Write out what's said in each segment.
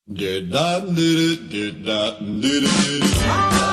Did that, did it, did that, did it.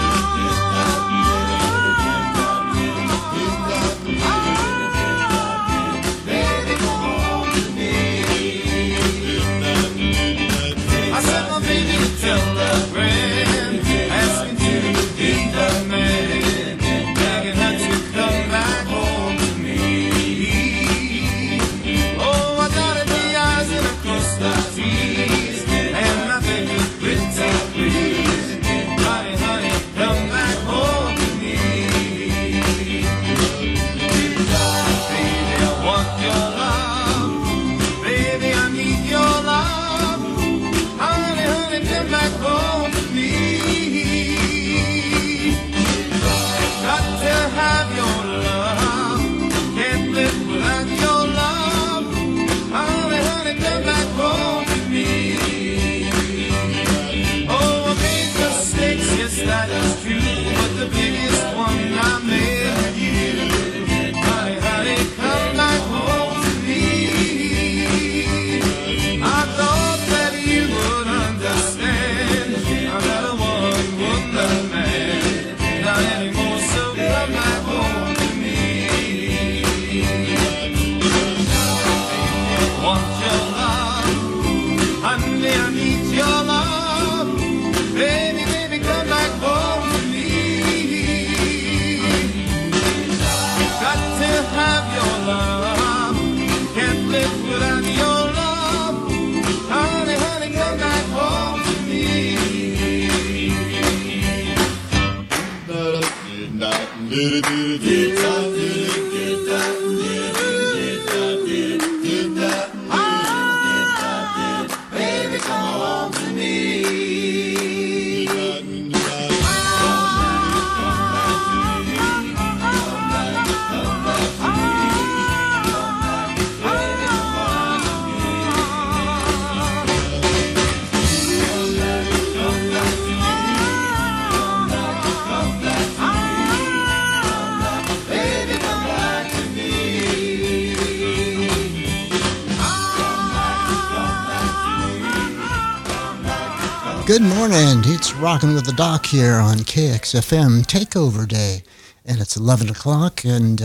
Good morning, it's Rockin' with the Doc here on KXFM Takeover Day, and it's 11 o'clock, and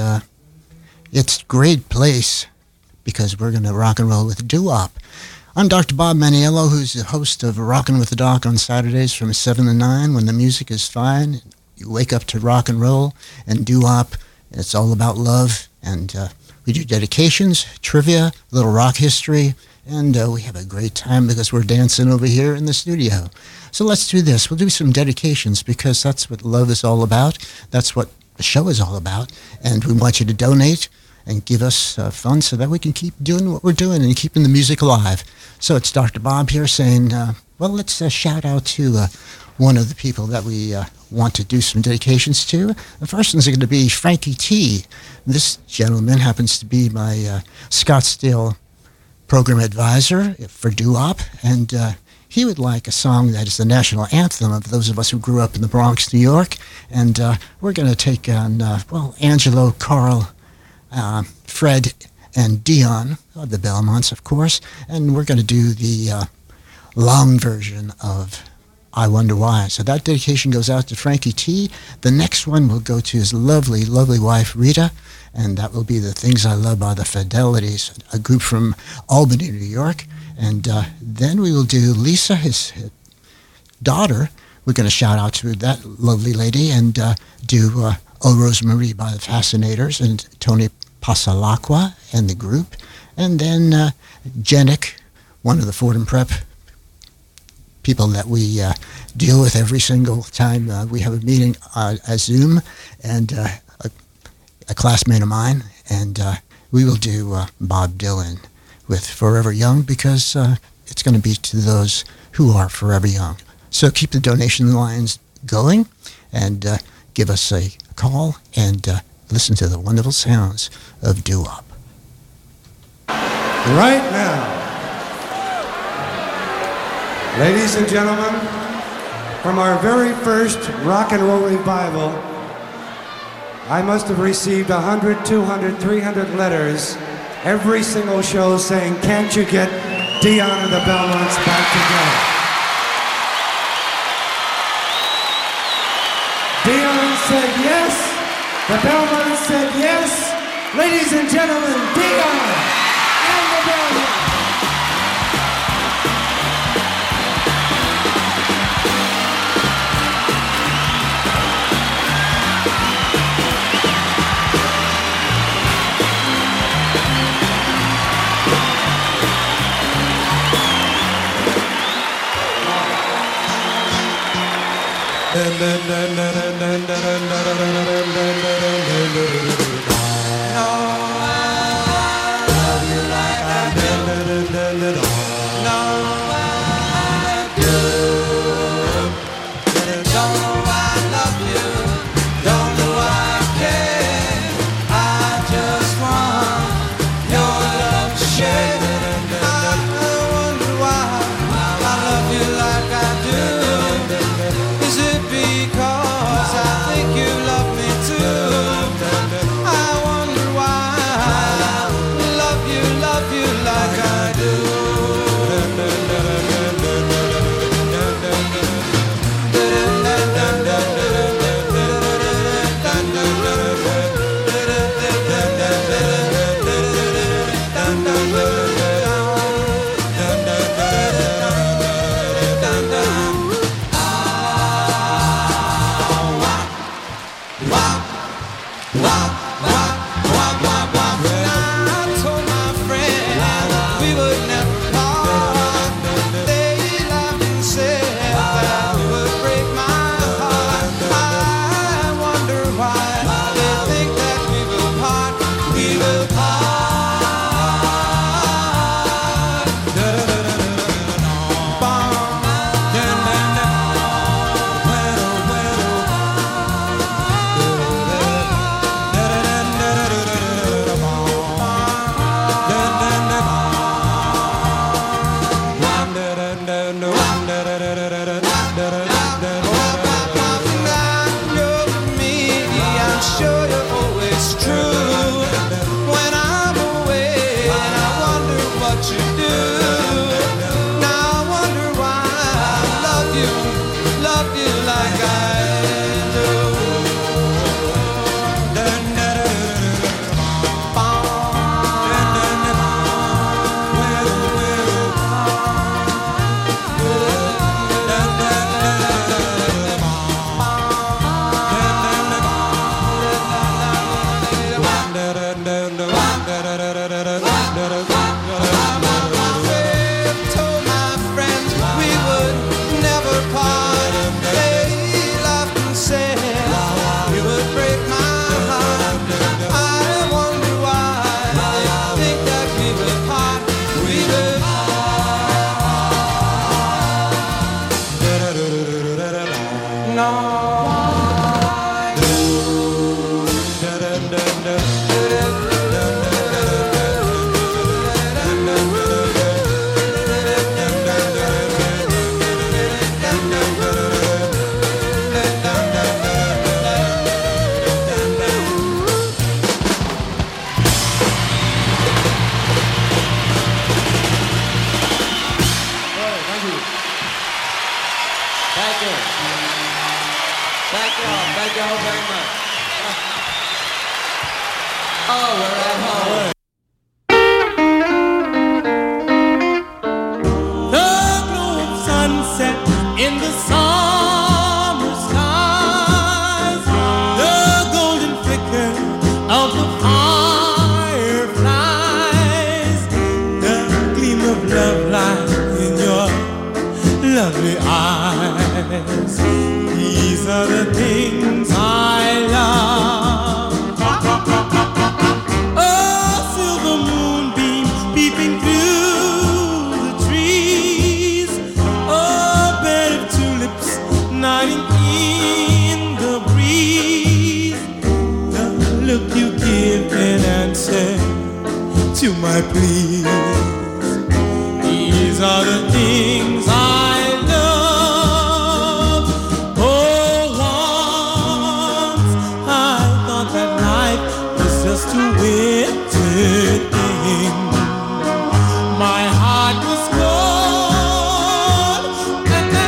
it's a great place because we're going to rock and roll with doo-wop. I'm Dr. Bob Maniello, who's the host of Rockin' with the Doc on Saturdays from 7 to 9 when the music is fine. You wake up to rock and roll and doo-wop, and it's all about love, and we do dedications, trivia, a little rock history, and we have a great time because we're dancing over here in the studio. So let's do this. We'll do some dedications because that's what love is all about. That's what the show is all about. And we want you to donate and give us funds so that we can keep doing what we're doing and keeping the music alive. So it's Dr. Bob here saying, well, let's shout out to one of the people that we want to do some dedications to. The first one's going to be Frankie T. This gentleman happens to be my Scottsdale program advisor for doo-wop, and he would like a song that is the national anthem of those of us who grew up in the Bronx, New York, and we're going to take on, Angelo, Carl, Fred, and Dion, of the Belmonts, of course, and we're going to do the long version of I Wonder Why. So that dedication goes out to Frankie T. The next one will go to his lovely, lovely wife, Rita, and that will be The Things I Love by the Fidelities, a group from Albany, New York. And then we will do Lisa, his daughter. We're going to shout out to that lovely lady and do Oh Rosemarie by the Fascinators and Tony Pasalacqua and the group. And then Jenik, one of the Fordham Prep people that we deal with every single time we have a meeting as Zoom, and a classmate of mine, and we will do Bob Dylan with Forever Young because it's going to be to those who are forever young. So keep the donation lines going and give us a call and listen to the wonderful sounds of doo-wop. Right now, ladies and gentlemen, from our very first rock and roll revival, I must have received 100, 200, 300 letters every single show saying, can't you get Dion and the Belmonts back together? The Belmonts said yes. Ladies and gentlemen, Dion and the Belmonts.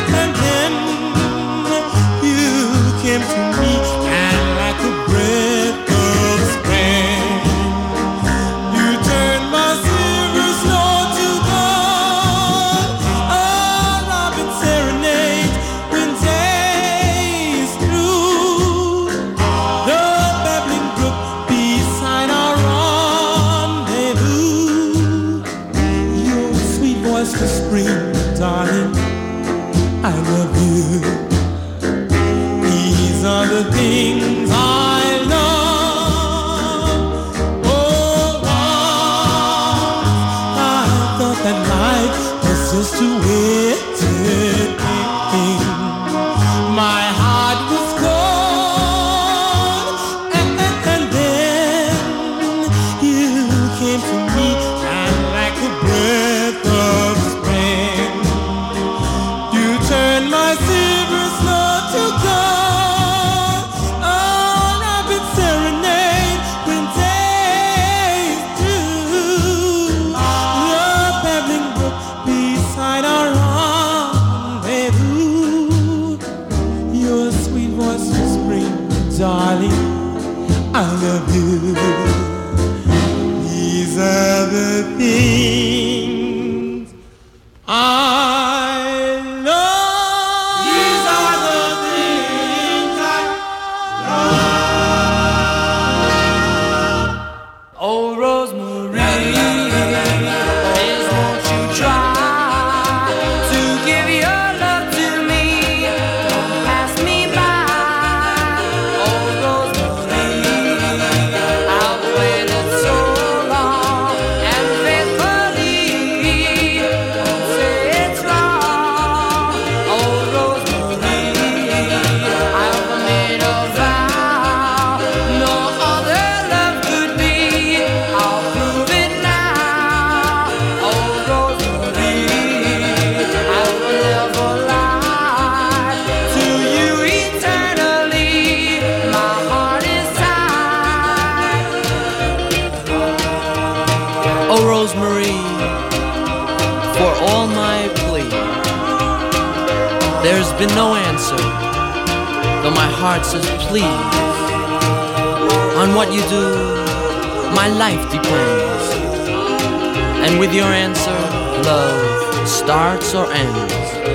Came to me and like a breath darling, I love you. These are the things I love. Oh, I thought that life was just a waiting. My heart was cold, and then you came to me, and like a breath of spring, you turned my silver snow to gold. Oh, I've been serenade when day's through. The babbling brook beside our rendezvous. Your sweet voice will spring, darling, I love you. These are the things I love. These are the things I love. Oh, Rosemary, please won't you try to give your love to me? Don't pass me by. Oh, Rosemary, I've waited so long and faithfully. Don't say it's wrong. Oh, Rosemary, I've made a vow no other love could be. I'll prove it now. Oh, Rosemary, I will never lie to you eternally. My heart is tied. Oh, Rosemary, for all my plea, there's been no answer, though my heart says please. On what you do, my life depends, and with your answer, love starts or ends.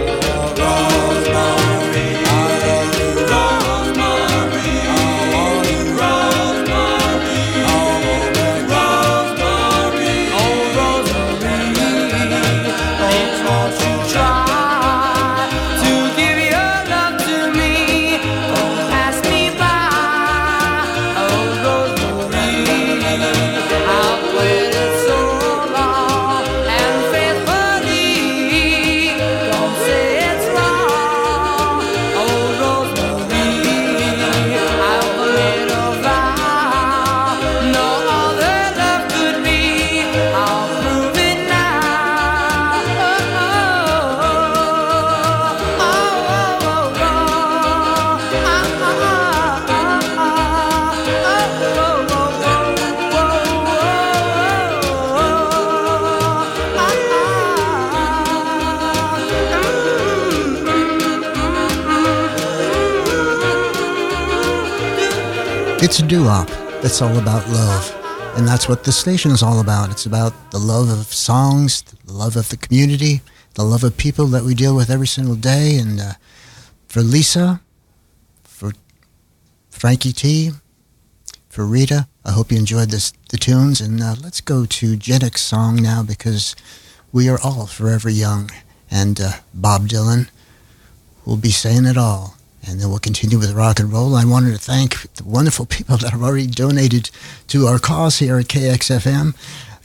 It's a doo-wop. It's all about love. And that's what the station is all about. It's about the love of songs, the love of the community, the love of people that we deal with every single day. And for Lisa, for Frankie T, for Rita, I hope you enjoyed the tunes. And let's go to Jennick's song now, because we are all forever young. And Bob Dylan will be saying it all. And then we'll continue with rock and roll. I wanted to thank the wonderful people that have already donated to our cause here at KXFM.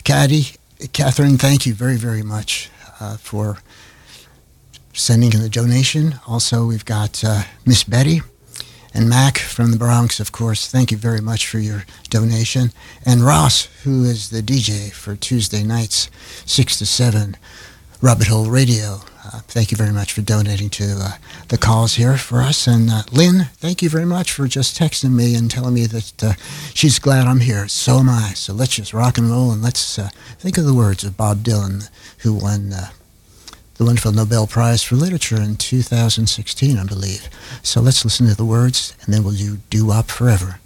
Catherine, thank you very, very much for sending in the donation. Also, we've got Miss Betty and Mac from the Bronx, of course. Thank you very much for your donation. And Ross, who is the DJ for Tuesday nights, 6 to 7, Rabbit Hole Radio. Thank you very much for donating to the cause here for us. And Lynn, thank you very much for just texting me and telling me that she's glad I'm here. So am I. So let's just rock and roll, and let's think of the words of Bob Dylan, who won the wonderful Nobel Prize for Literature in 2016, I believe. So let's listen to the words, and then we'll do doo-wop forever.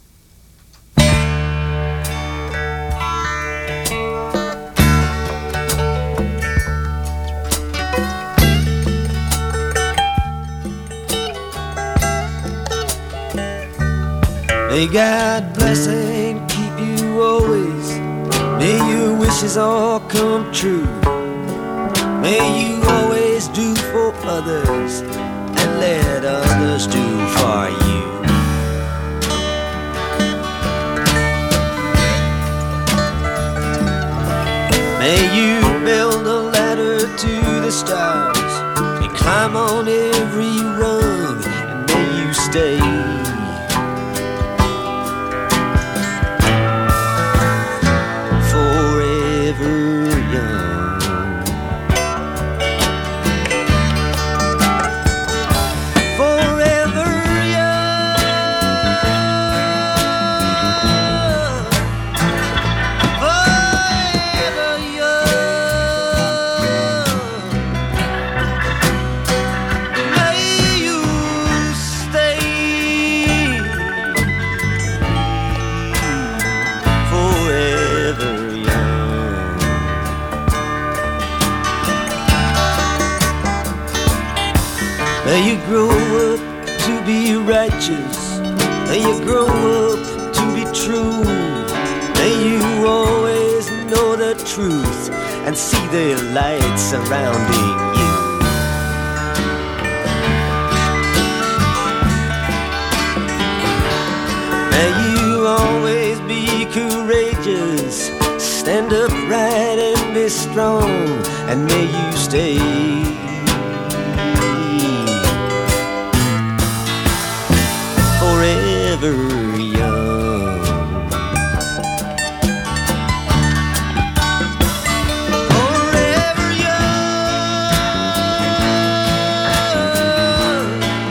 May God bless and keep you always. May your wishes all come true. May you always do for others and let others do for you. May you build a ladder to the stars and climb on every rung, and may you stay forever young. Forever young. Forever young. May you stay forever young. May you grow up to be righteous. May you grow up to be true. May you always know the truth and see the light surrounding you. May you always be courageous, stand upright and be strong, and may you stay forever young. Forever young.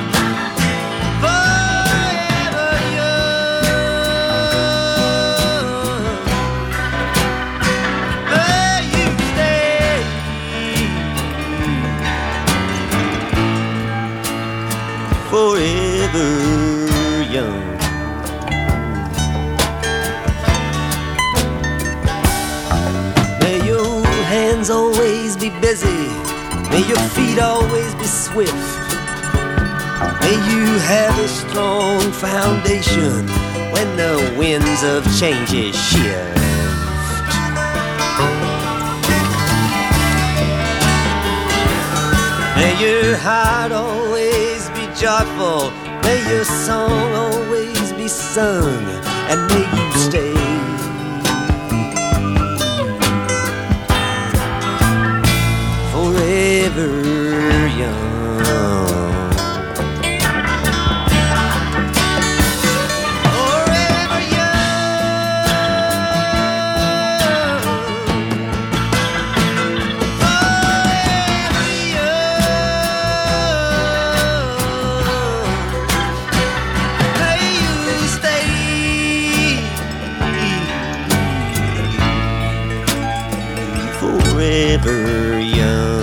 Forever young. May you stay forever young. May your hands always be busy. May your feet always be swift. May you have a strong foundation when the winds of change shift. May your heart always be joyful. May your song always be sung, and may you stay forever young. Forever young. Forever young. May you stay forever young.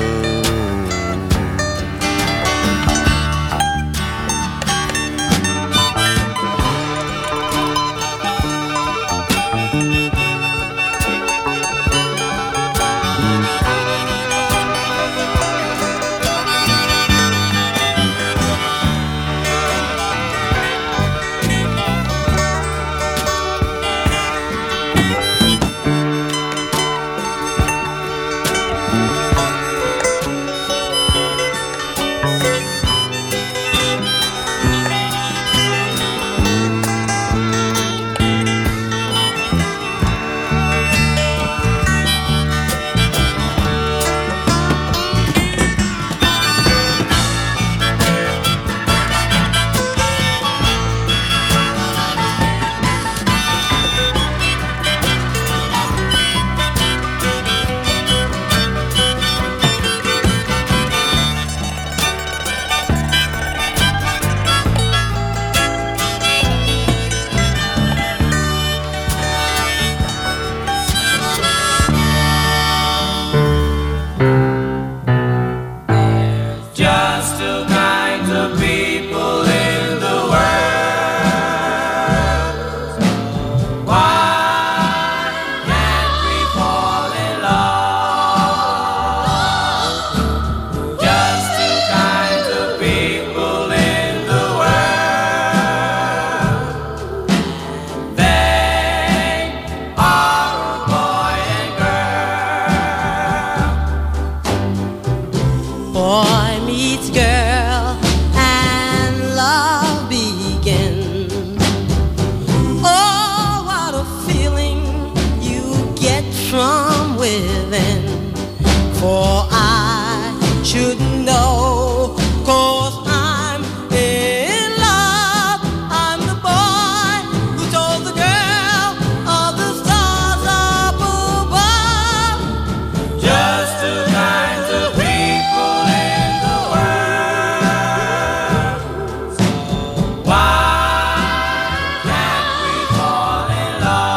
Just two kinds of people in the world. Why can't we fall in love? Just two kinds of people in the world. They are a boy and girl. Boy meets girl and love begins. Oh, what a feeling you get from within. For I should know, 'cause I'm in love. I'm the boy who told the girl of the stars up above. Just two kinds of people in the world. Why can't we fall in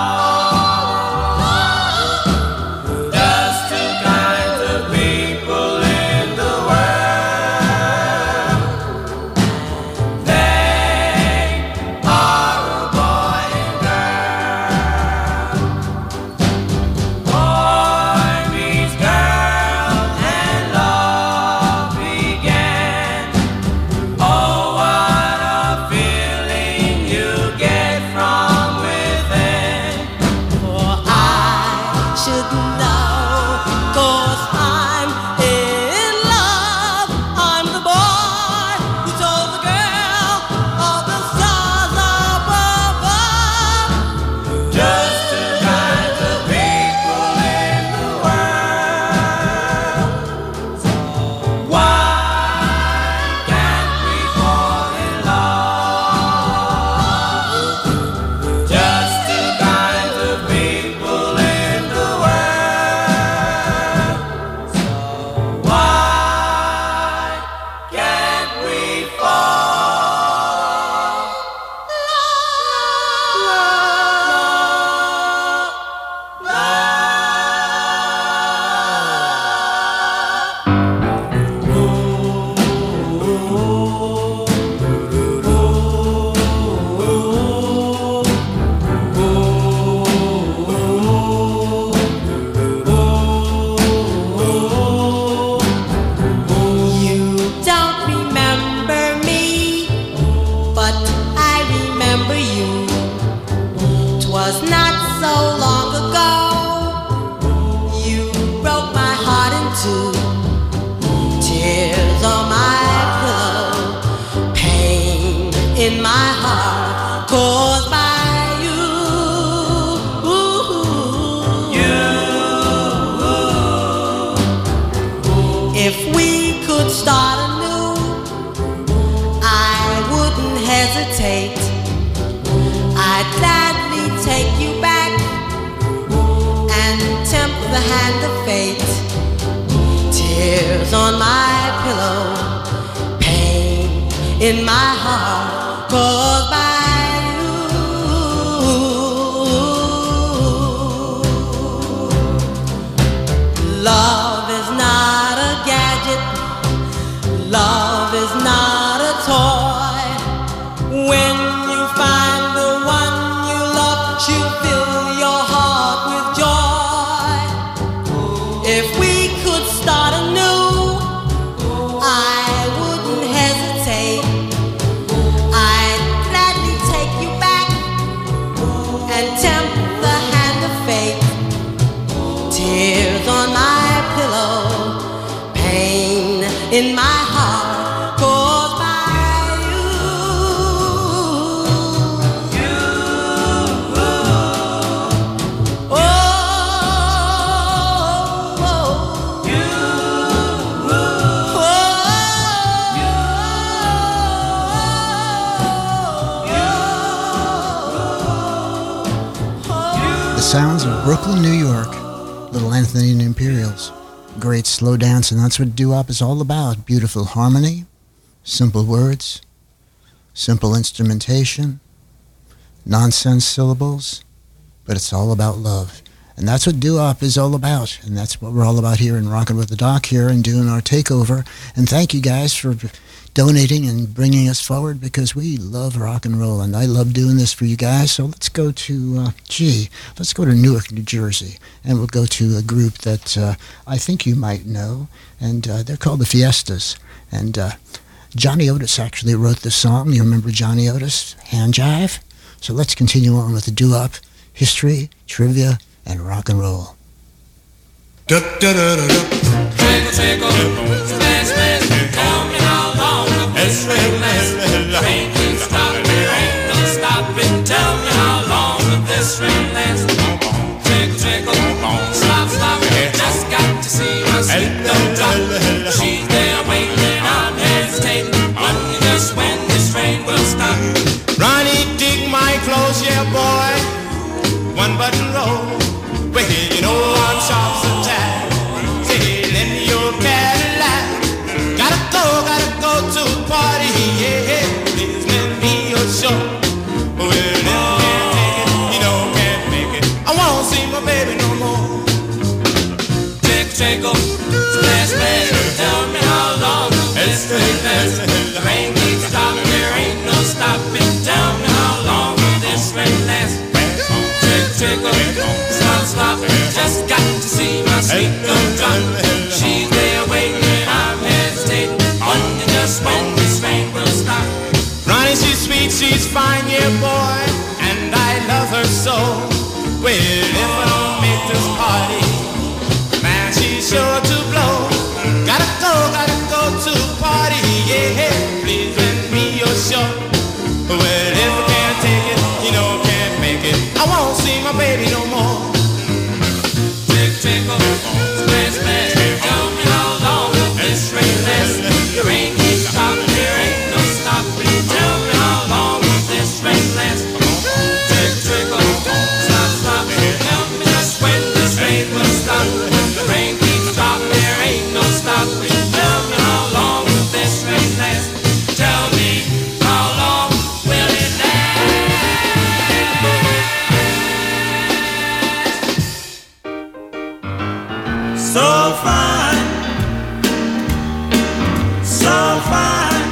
love? Just two kinds of people in the world. They are a boy and girl. Boy meets girl and love began. Oh, what a feeling you get from within. For I should know, 'cause I'm in love. I'm the boy who told the girl of the stars up above. Just two kinds of people in the world. Why can't we fall in love? Just two kinds of people in the world. Why can't we fall? You don't remember me, but I remember you. 'Twas not so long ago you broke my heart in two. Tears on my pillow, pain in my heart caused by you. If we could start anew, I wouldn't hesitate. I'd gladly take you back and tempt the hand of fate. Tears on my pillow, pain in my heart caused by you. Love is not a gadget. Love is not a toy. When you find the one you love, she'll fill your heart with joy. If we could start anew, I wouldn't hesitate. I'd gladly take you back and tempt the hand of fate. Tears on my pillow, pain in my heart caused by you. Oh, you. The sounds of Brooklyn, New York. Little Anthony and the Imperials. Great slow dance, and that's what doo-wop is all about. Beautiful harmony, simple words, simple instrumentation, nonsense syllables, but it's all about love. And that's what doo-wop is all about, and that's what we're all about here in Rockin' with the Doc here and doing our takeover. And thank you guys for donating and bringing us forward, because we love rock and roll, and I love doing this for you guys. So let's go to, let's go to Newark, New Jersey, and we'll go to a group that I think you might know, and they're called the Fiestas. And Johnny Otis actually wrote this song. You remember Johnny Otis? Hand Jive? So let's continue on with the doo-wop history, trivia, and rock and roll. Da, da, da, da, da. Trickle, trickle, splash, splash. Tell me how long will this rain last? Rain keeps stopping, there ain't no stopping. Tell me how long will this rain last? Trickle, trickle, stop, stop. Just got to see my sweet little drop. She's there waiting, I'm hesitating. Wonder just when this rain will stop. Ronnie, dig my clothes, yeah, boy. One button roll. Well, you know I'm sharp as a tack. Say, lend me your Cadillac. Gotta go to a party, yeah. Please lend me your show. Well, if you can't take it, you know can't make it. I won't see my baby no more. Trickle, trickle, splash, splash. Tell me how long will this rain last? The rain keeps stopping, there ain't no stopping. Tell me how long will this rain last? Trickle, trickle, stop, stop. Just got to see my sweet little drop. She's there waiting, I'm hesitating. Wonder just when this rain will stop. Ronnie, she's sweet, she's fine, yeah, boy. And I love her so. Well, if I don't make this party, man, she's sure to blow. Gotta go to a party, yeah. Please lend me your show. Well, if I can't take it, you know can't make it. I won't see my baby no more. Trickle, trickle, splash, splash. Tell me how long will this rain last? The rain keeps stopping, there ain't no stopping. Tell me how long will this rain last? Trickle, trickle, stop, stop. Tell me just when this rain will stop. The rain keeps stopping, there ain't no stopping. Tell me how long will this rain last? Tell me how long will it last? So fine, so fine,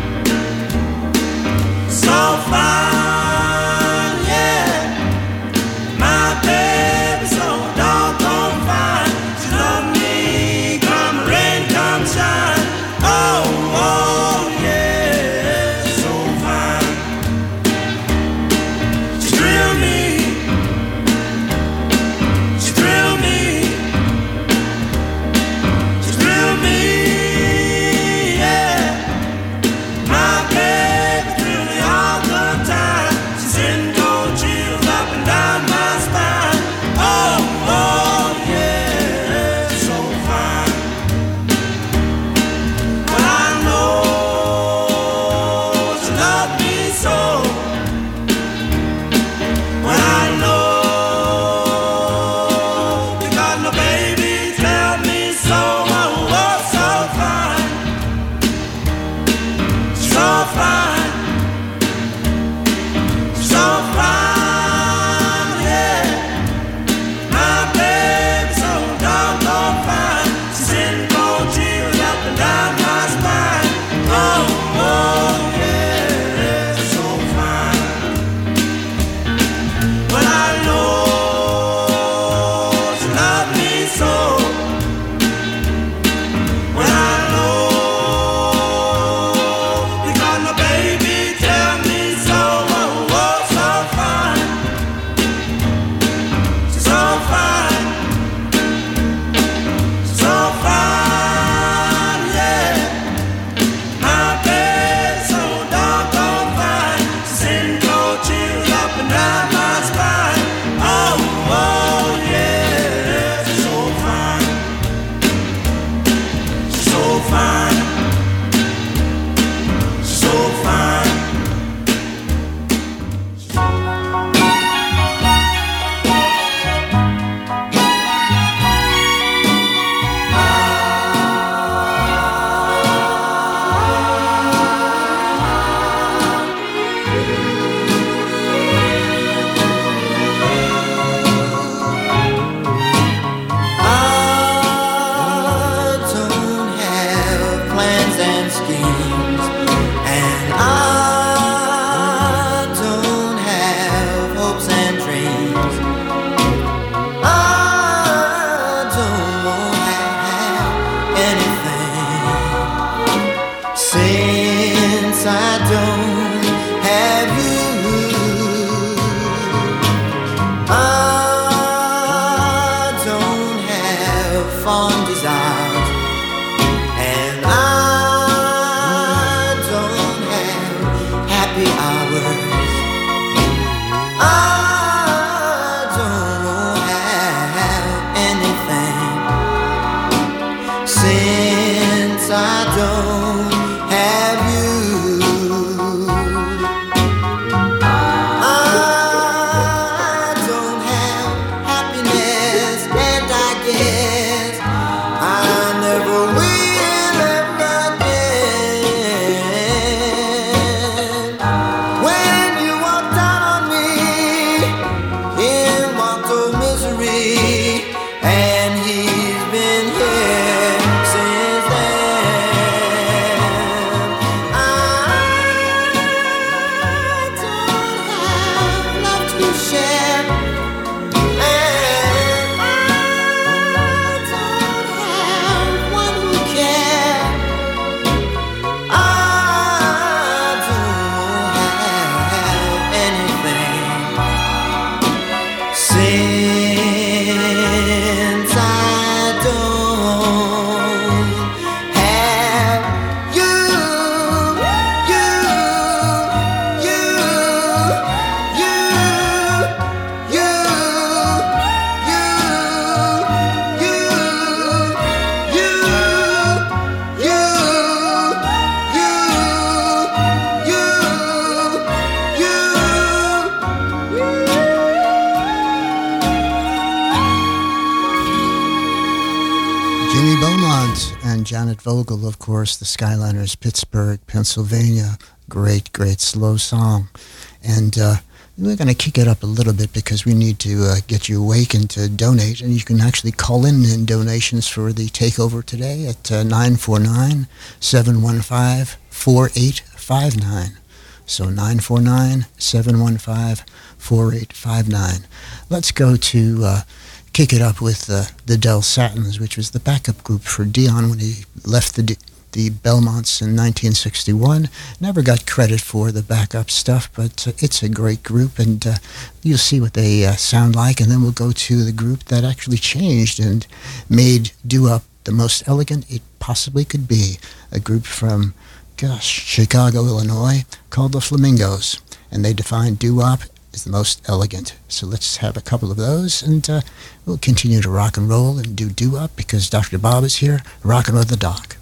so fine, yeah. My baby so doggone fine. She love me, come rain, come shine. Oh, oh, yeah, so fine. She thrill me, she thrill me. Thrill me, yeah. My baby thrill me all the time. She sends cold chills up and down my spine. Oh, oh, yeah, so fine. But I know she loves me so. When I know, because my baby tell me so. Oh, so fine, so fine, so fine, yeah. My baby so doggone fine. She sends cold chills up and down my spine. Oh, oh, yeah, so fine. But I know she loves me so. When I know, because my baby tell me so. Oh, oh, so fine, so fine, so fine, yeah. My baby so doggone fine. She sends cold chills up and down my spine. Oh, oh, yeah, so fine, so fine, so fine. I don't have plans and schemes, and I don't have hopes and dreams. I don't have anything since I don't have you. I don't have fond desires Janet Vogel, of course, the Skyliners, Pittsburgh, Pennsylvania. Great, great slow song. And we're going to kick it up a little bit because we need to get you awake and to donate. And you can actually call in donations for the takeover today at 949-715-4859. So 949-715-4859. Let's go to kick it up with the Del Satins, which was the backup group for Dion when he left the Belmonts in 1961. Never got credit for the backup stuff, but it's a great group, and you'll see what they sound like, and then we'll go to the group that actually changed and made doo-wop the most elegant it possibly could be. A group from, Chicago, Illinois, called the Flamingos, and they defined doo-wop as the most elegant. So let's have a couple of those, and we'll continue to rock and roll and do doo-wop because Dr. Bob is here, rocking with the doc.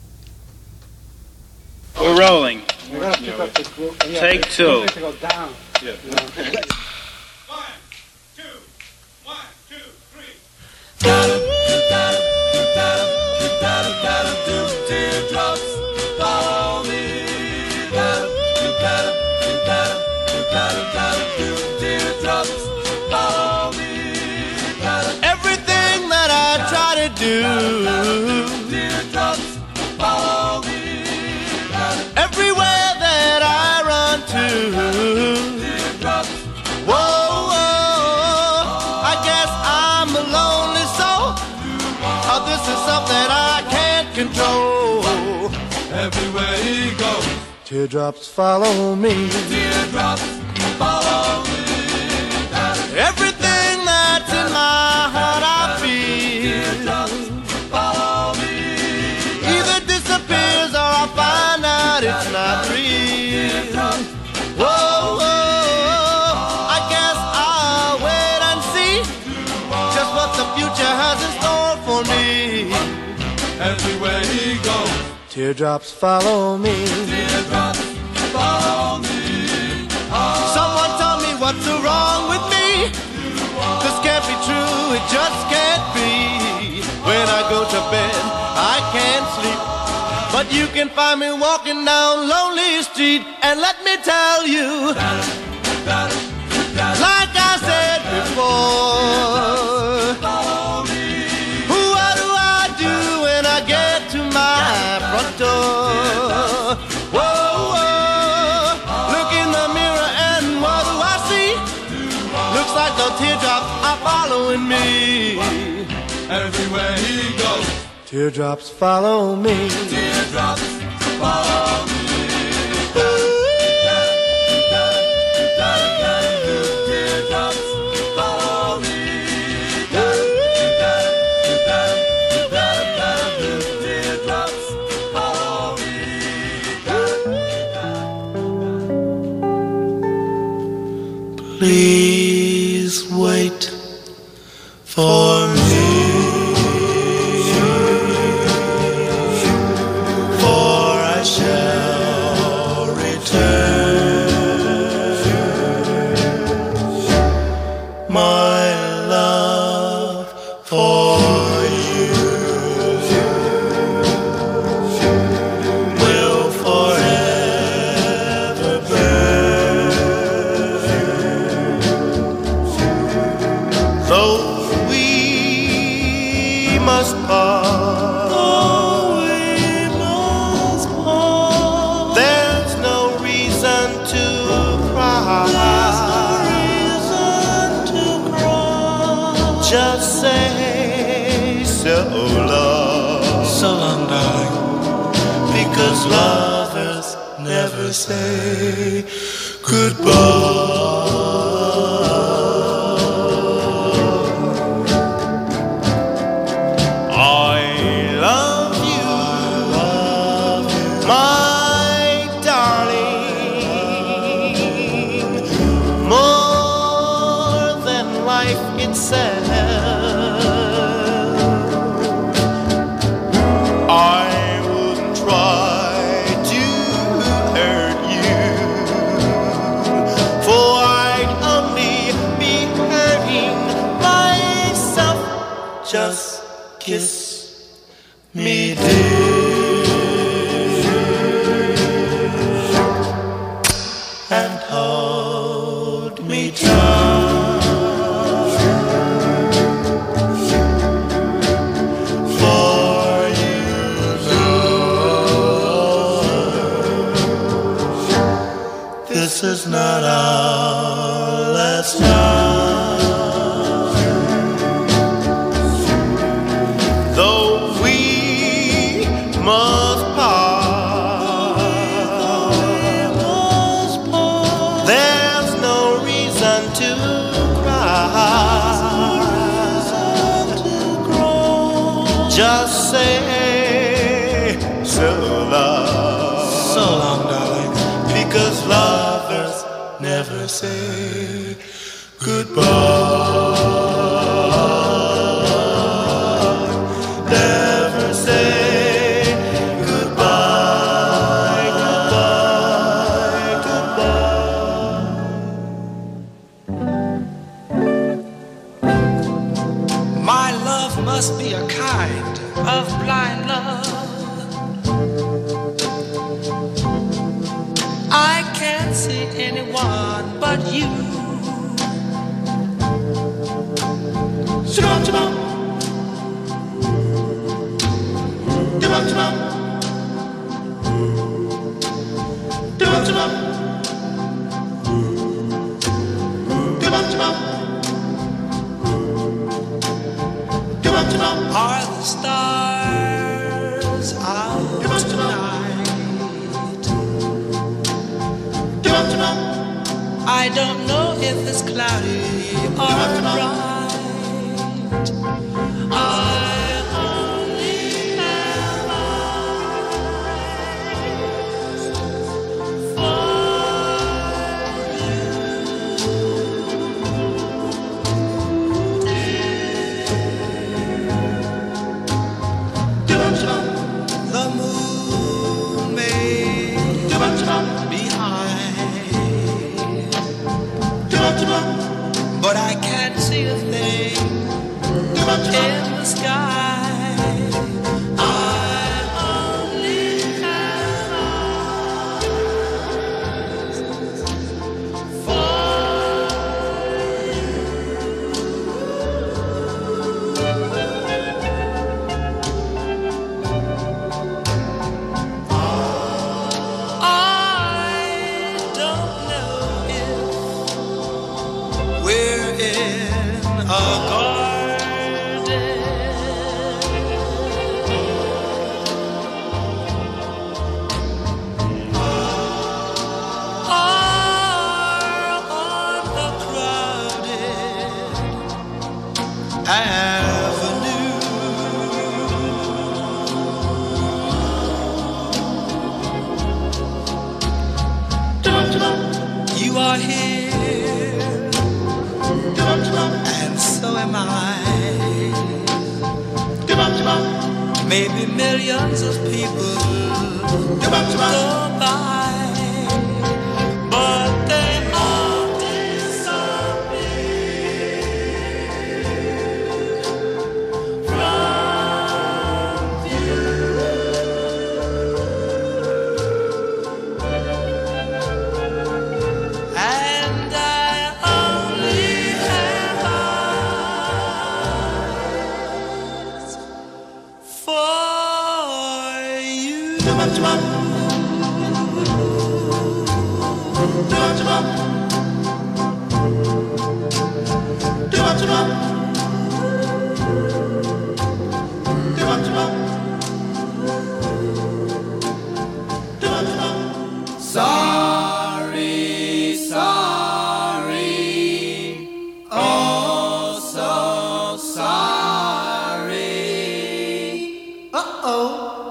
We're rolling. Take two. Everything that I try to do, everywhere that I run to, whoa, I guess I'm a lonely soul. Oh, this is something I can't control. Everywhere he goes, teardrops follow me. Teardrops follow me. Everything that's in my heart I feel, teardrops follow me. Either disappears or I find out it's not real. Whoa, whoa, I guess I'll wait and see just what the future has in store for me. Everywhere he goes, teardrops follow me. Teardrops follow me. Someone tell me what's wrong with me. This can't be true, it just can't be. When I go to bed, I can't sleep, but you can find me walking down lonely street. And let me tell you, like I said before, what do I do when I get to my front door? Whoa, whoa, look in the mirror and what do I see? Looks like the teardrops are following me. Everywhere he goes, teardrops follow me. Teardrops follow me. Teardrops follow me. Teardrops follow me. Please wait for me. Lovers never say goodbye. I love you, my darling, more than life itself. Just kiss me, dear. is not our last chance. Though we must part, there's no reason to cry. Just say so long. So long, darling. Because lovers never say goodbye. Never say goodbye, goodbye, goodbye. My love must be a kind of blind love. I can't see anyone but you. Chibam, chibam. Chibam, chibam. Chibam, chibam. Chibam, chibam. Chibam, chibam. Are the stars out tonight? Chibam, chibam. I don't know if it's cloudy or bright. I only have eyes for Chibam, chibam. the moon may Chibam, chibam. be high, Chibam, chibam. but I can't see a thing Chibam, chibam. in the sky. I only have eyes for I don't know if we're in a garden or on a crowded avenue. Chibam, chibam. You are here, Chibam, chibam. and so am I. Chibam, chibam. Maybe millions of people Chibam, chibam. go by, but they all disappear from view. And I only have eyes for you. Chibam, chibam. Chibam, chibam. Chibam, chibam. Chibam, chibam. Chibam, chibam. Sorry, sorry, oh so sorry. Uh-oh.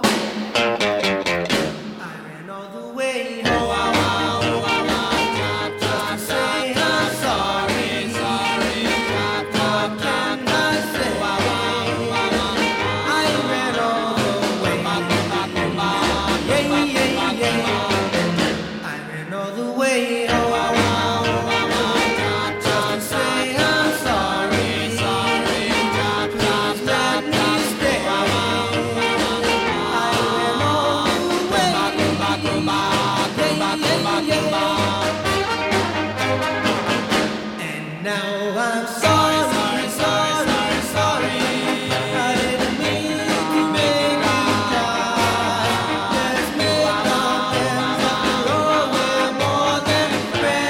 I ran all the way home. Just to say I'm sorry. What can I say? I ran all the way. Yeah, yeah, yeah. I ran all the way home. Just to say I'm sorry. Please let me stay. I ran all the way. And now I'm sorry, sorry. I didn't mean to make you cry. Let's make our plans after all. We're more than friends.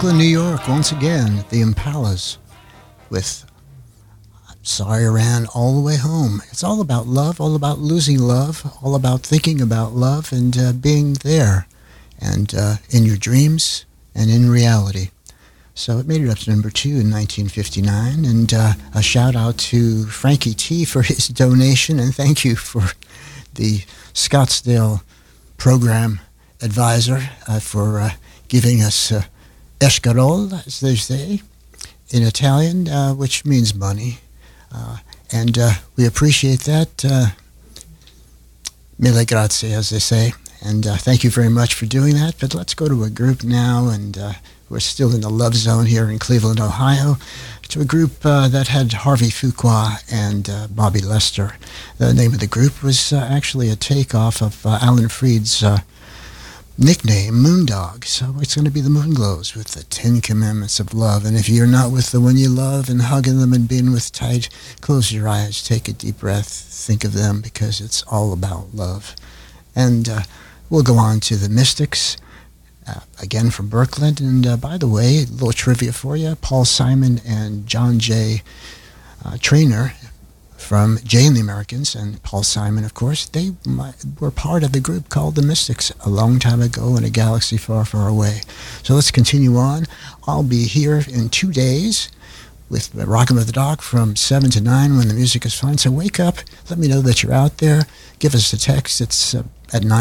Brooklyn, New York, once again, the Impalas with Sorry I Ran All the Way Home. It's all about love, all about losing love, all about thinking about love and being there and in your dreams and in reality. So it made it up to number 2 in 1959, and a shout out to Frankie T for his donation, and thank you for the Scottsdale program advisor for giving us escarole, as they say in Italian, which means money. And we appreciate that. Mille grazie, as they say. And thank you very much for doing that. But let's go to a group now, and we're still in the love zone here in Cleveland, Ohio, to a group that had Harvey Fuqua and Bobby Lester. The name of the group was actually a takeoff of Alan Freed's nickname, Moondog. So it's going to be the Moonglows with the 10 Commandments of Love. And if you're not with the one you love and hugging them and being with tight, close your eyes, take a deep breath, think of them, because it's all about love. And we'll go on to the Mystics, again from Brooklyn. And by the way, a little trivia for you. Paul Simon and John J. Traynor from Jay and the Americans, and Paul Simon, of course, they were part of the group called the Mystics a long time ago in a galaxy far, far away. So let's continue on. I'll be here in 2 days with Rockin' with the Doc from 7 to 9 when the music is fine. So wake up, let me know that you're out there. Give us a text. It's at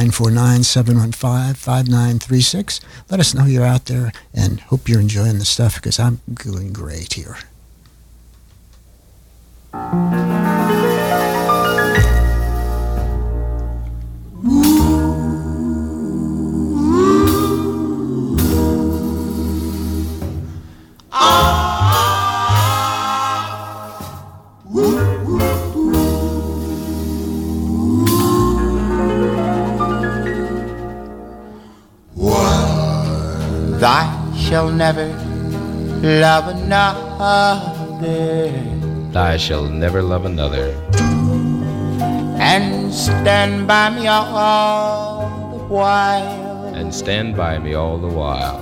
949-715-5936. Let us know you're out there, and hope you're enjoying the stuff, because I'm doing great here. Thou shalt never love another. Thou shalt never love another. And stand by me all the while. And stand by me all the while.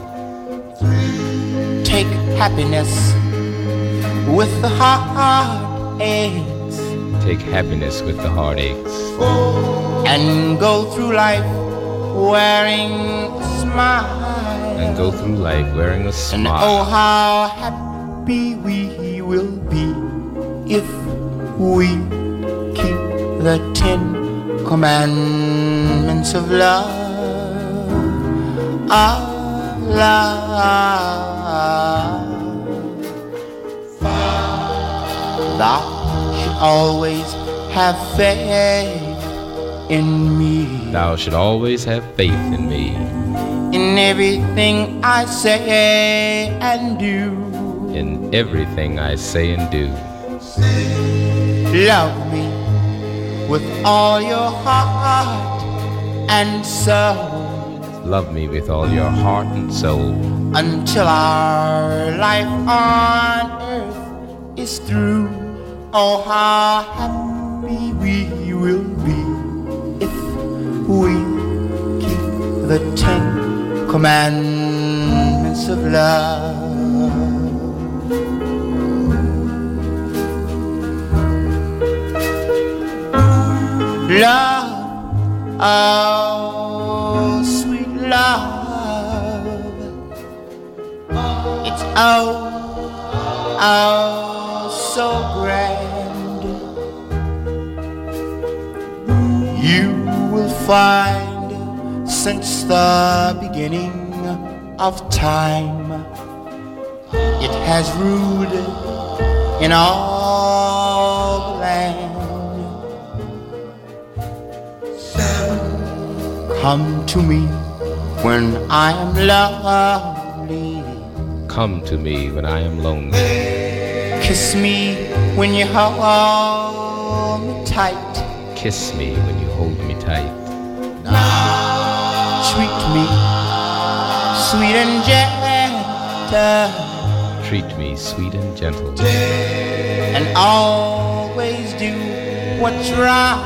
Take happiness with the heartaches. Take happiness with the heartaches. And go through life wearing a smile. And go through life wearing a smile. And oh, how happy we will be if we keep the 10 Commandments of love. Of love. Thou should always have faith in me. Thou should always have faith in me. In everything I say and do. In everything I say and do. Love me with all your heart and soul. Love me with all your heart and soul. Until our life on earth is through. Oh, how happy we will be if we keep the 10 Commandments of love. Love, oh sweet love, it's oh so grand. You will find since the beginning of time, it has ruled in all the land. Come to me when I am lonely. Come to me when I am lonely. Kiss me when you hold me tight. Kiss me when you hold me tight. Treat me sweet and gentle. Treat me sweet and gentle. And always do what's right.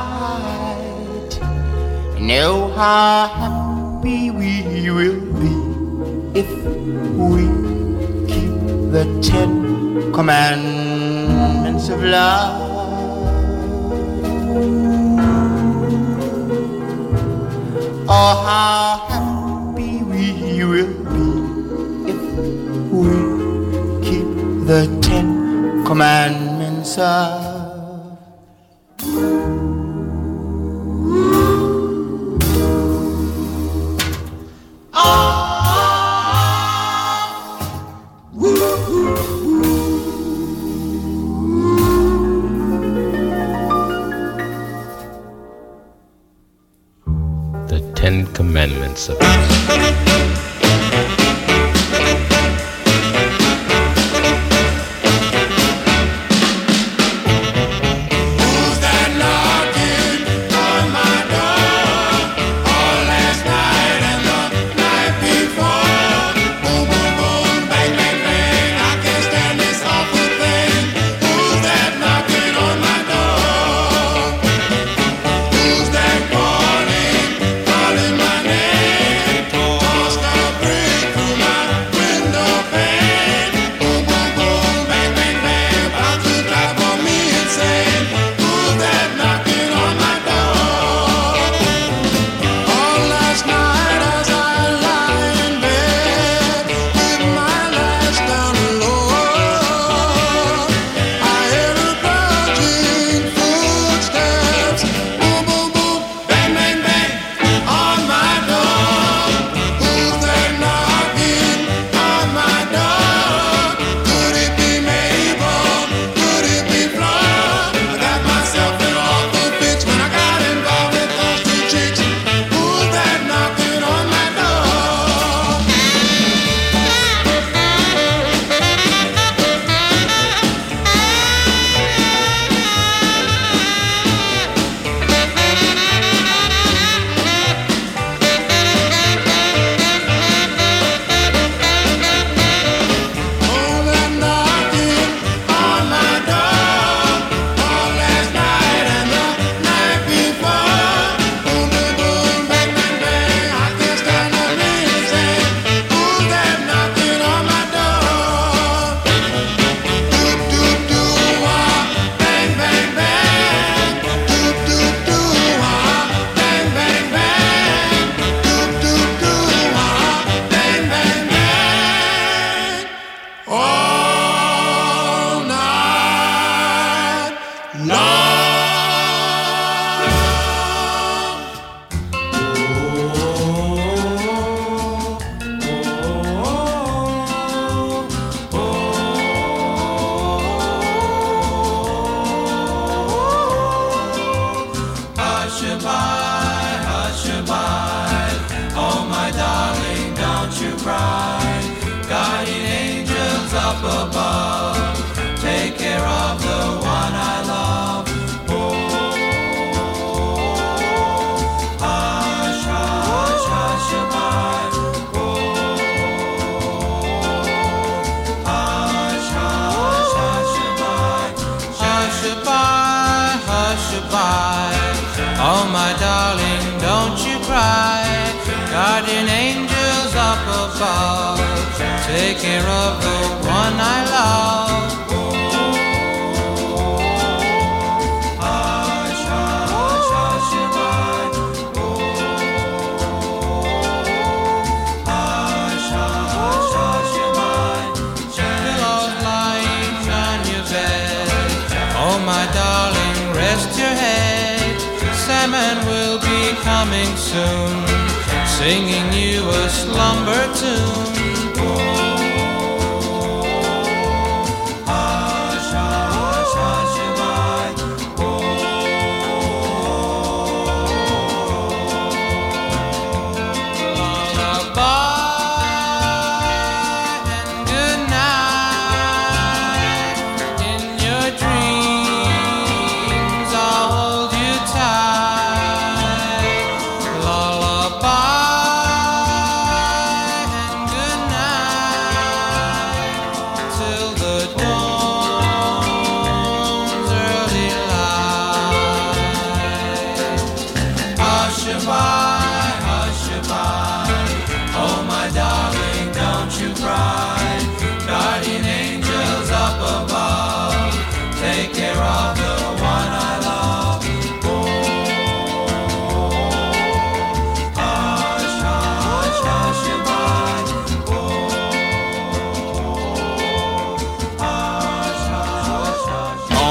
Know how happy we will be if we the 10 commandments of love. Oh, how happy we will be if we keep the 10 commandments of The 10 Commandments of take care of the one I love. Hush, hush, hush-a-bye. Hush, hush, hush-a-bye. Pillows lying on your bed. Oh, my darling, rest your head. Salmon will be coming soon, singing you a slumber tune. Lullaby and good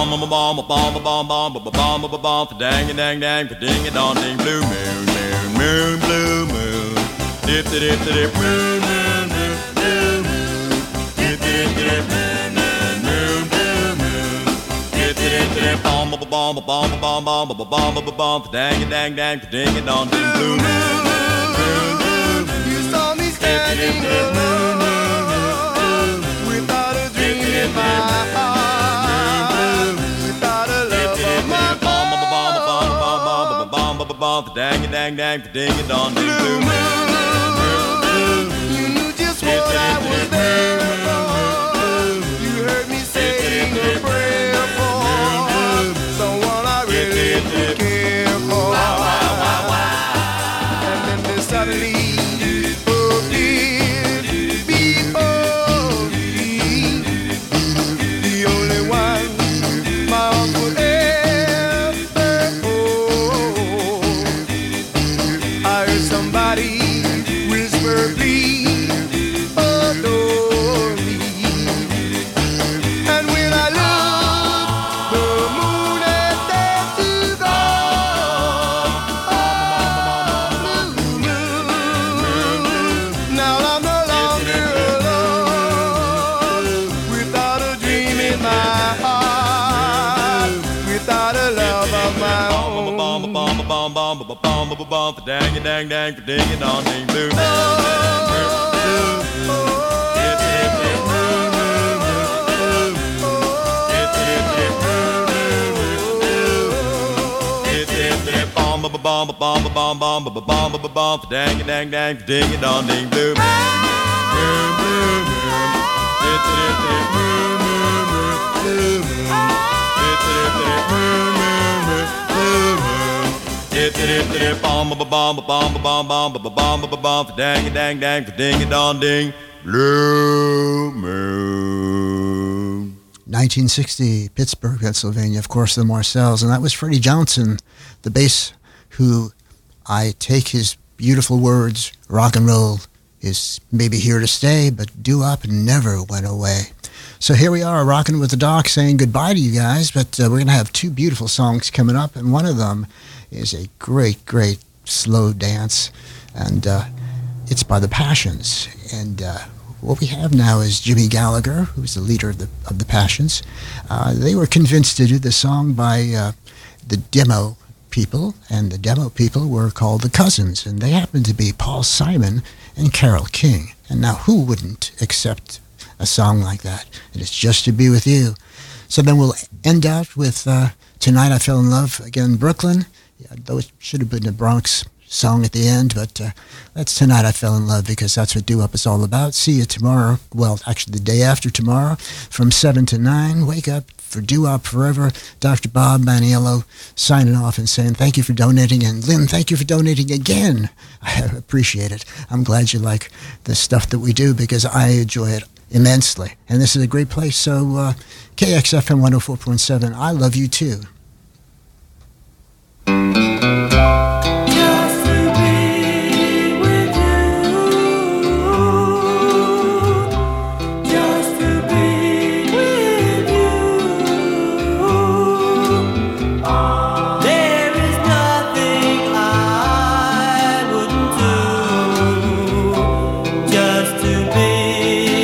bomb, bomb, bomb, bomb, bomb, bomb, bomb, bomb, bomb, dang, dang, dang, ding, dong, ding, blue moon, moon, moon, blue moon, dip, dip, dip, moon, moon, moon, blue moon, dip, dip, dip, moon, moon, moon, blue moon, dip, dip, dip, bomb, bomb, bomb, bomb, bomb, bomb, bomb, bomb, bomb, dang, dang, dang, ding, dong, ding, blue moon, moon, moon, You saw me standing alone without a dream in my heart, without a love of my bomb, dang, dang, dang, ding, dong, ding, blue moon. You knew just what I was there for. You heard me saying a prayer for someone I really did care for. And then there suddenly appeared before me the only one my heart would ever hold. I heard somebody whisper, please adore me. And when I looked, the moon had dared to go. Blue moon, now I'm no longer alone, without a dream in my heart, without a love of my own. Dang, dang, dang, ding, dong, ding, blue moon. Bomb, bomb, bomb, bomb, bomb, bomb, bomb, dang, dang, dang, ding, dong, ding, blue moon. Bomb, bomb, bomb, bomb, bomb, bomb, bomb, dang, dang, dang, ding, dong, ding, blue moon. 1960, Pittsburgh, Pennsylvania, of course, the Marcells, and that was Freddie Johnson, the bass, who I take his beautiful words, rock and roll is maybe here to stay, but doo-wop never went away. So here we are, rocking with the Doc, saying goodbye to you guys, but we're going to have two beautiful songs coming up, and one of them is a great, great slow dance, and it's by the Passions, and what we have now is Jimmy Gallagher, who's the leader of the Passions. They were convinced to do the song by the demo people, and the demo people were called the Cousins, and they happened to be Paul Simon and Carole King. And now who wouldn't accept a song like that? And it's Just to Be With You. So then we'll end out with Tonight I Fell in Love, again, Brooklyn, though it should have been a Bronx song at the end, but that's Tonight I Fell in Love, because that's what doo-wop is all about. See you tomorrow, well, actually the day after tomorrow, from 7 to 9. Wake up for doo-wop forever. Dr. Bob Maniello signing off and saying thank you for donating, and Lynn, thank you for donating again. I appreciate it. I'm glad you like the stuff that we do, because I enjoy it immensely, and this is a great place. So KXFM 104.7, I love you too.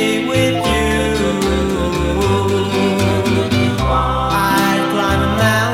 I'd climb a mountain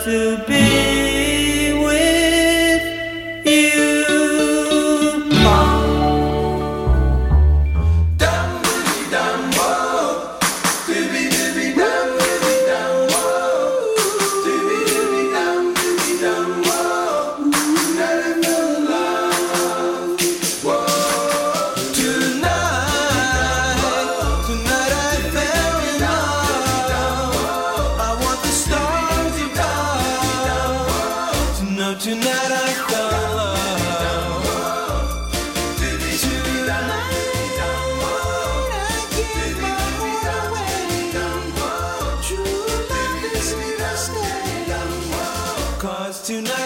to be with you. Tonight